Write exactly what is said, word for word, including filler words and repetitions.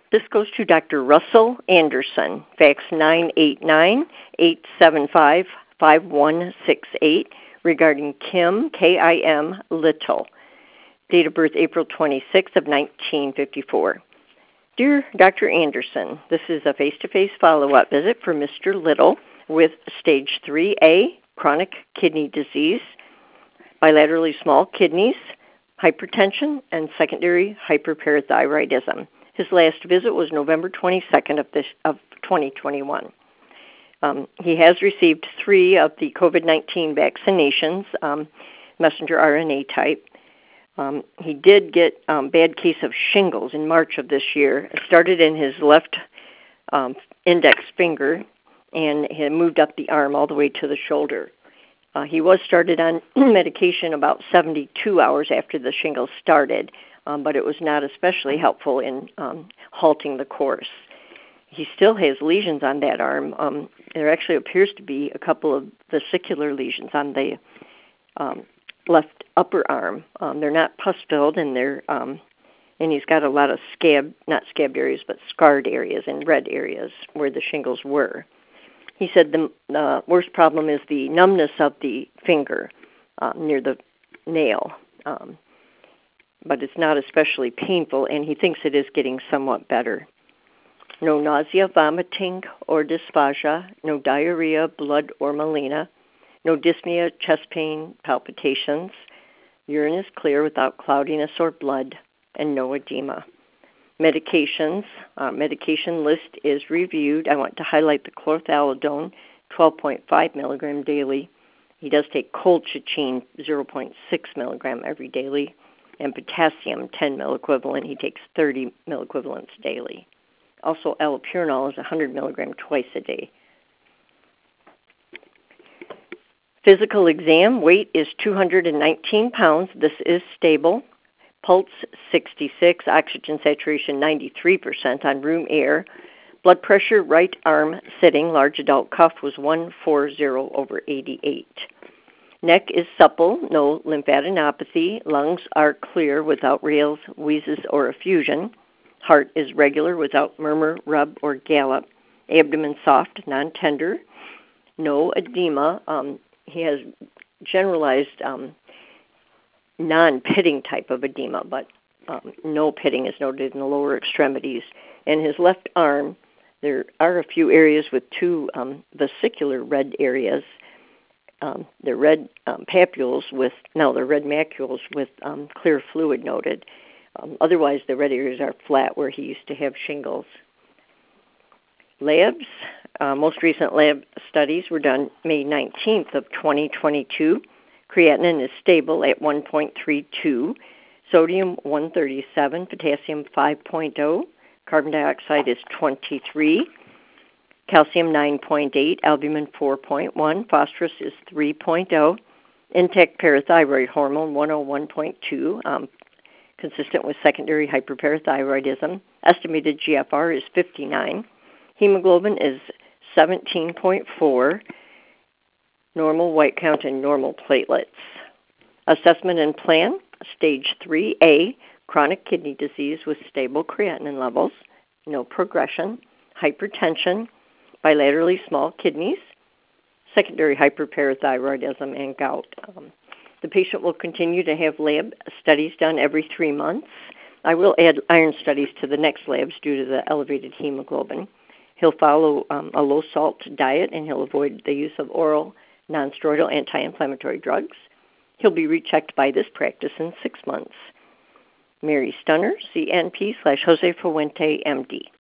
This goes to Doctor Russell Anderson, fax nine eight nine, eight seven five, five one six eight, regarding Kim, K I M, Little. Date of birth April twenty-sixth of nineteen fifty-four. Dear Doctor Anderson, this is a face-to-face follow-up visit for Mister Little with stage three A, chronic kidney disease, bilaterally small kidneys, hypertension, and secondary hyperparathyroidism. His last visit was November twenty-second of, this, of twenty twenty-one. Um, he has received three of the COVID nineteen vaccinations, um, messenger R N A type. Um, he did get a um, bad case of shingles in March of this year. It started in his left um, index finger and he moved up the arm all the way to the shoulder. Uh, he was started on medication about seventy-two hours after the shingles started, um, but it was not especially helpful in um, halting the course. He still has lesions on that arm. Um, there actually appears to be a couple of vesicular lesions on the um, left upper arm. Um, they're not pus-filled, and they're um, and he's got a lot of scab, not scabbed areas, but scarred areas and red areas where the shingles were. He said the uh, worst problem is the numbness of the finger uh, near the nail, um, but it's not especially painful, and he thinks it is getting somewhat better. No nausea, vomiting, or dysphagia, no diarrhea, blood, or melena, no dyspnea, chest pain, palpitations, urine is clear without cloudiness or blood, and no edema. Medications, uh, medication list is reviewed. I want to highlight the chlorthalidone, twelve point five milligram daily. He does take colchicine, zero point six milligram every daily, and potassium, ten milliequivalent. He takes thirty milliequivalents daily. Also, allopurinol is one hundred milligram twice a day. Physical exam, weight is two hundred nineteen pounds. This is stable. Pulse sixty-six, oxygen saturation ninety-three percent on room air. Blood pressure, right arm sitting, large adult cuff was one forty over eighty-eight. Neck is supple, no lymphadenopathy. Lungs are clear without rales, wheezes, or effusion. Heart is regular without murmur, rub, or gallop. Abdomen soft, non-tender. No edema. Um, he has generalized um, non-pitting type of edema, but um, no pitting is noted in the lower extremities. And his left arm, there are a few areas with two um, vesicular red areas. Um, they're red um, papules with, no, they're red macules with um, clear fluid noted. Um, otherwise, the red areas are flat where he used to have shingles. Labs, uh, most recent lab studies were done May nineteenth of twenty twenty-two. Creatinine is stable at one point three two, sodium one thirty-seven, potassium five point zero, carbon dioxide is twenty-three, calcium nine point eight, albumin four point one, phosphorus is three point zero, intact parathyroid hormone one oh one point two, um, consistent with secondary hyperparathyroidism. Estimated G F R is fifty-nine. Hemoglobin is seventeen point four. Normal white count and normal platelets. Assessment and plan, stage three A, chronic kidney disease with stable creatinine levels, no progression, hypertension, bilaterally small kidneys, secondary hyperparathyroidism, and gout. Um, the patient will continue to have lab studies done every three months. I will add iron studies to the next labs due to the elevated hemoglobin. He'll follow um, a low-salt diet, and he'll avoid the use of oral non-steroidal anti-inflammatory drugs. He'll be rechecked by this practice in six months. Mary Stunner, C N P slash Jose Fuente, M D.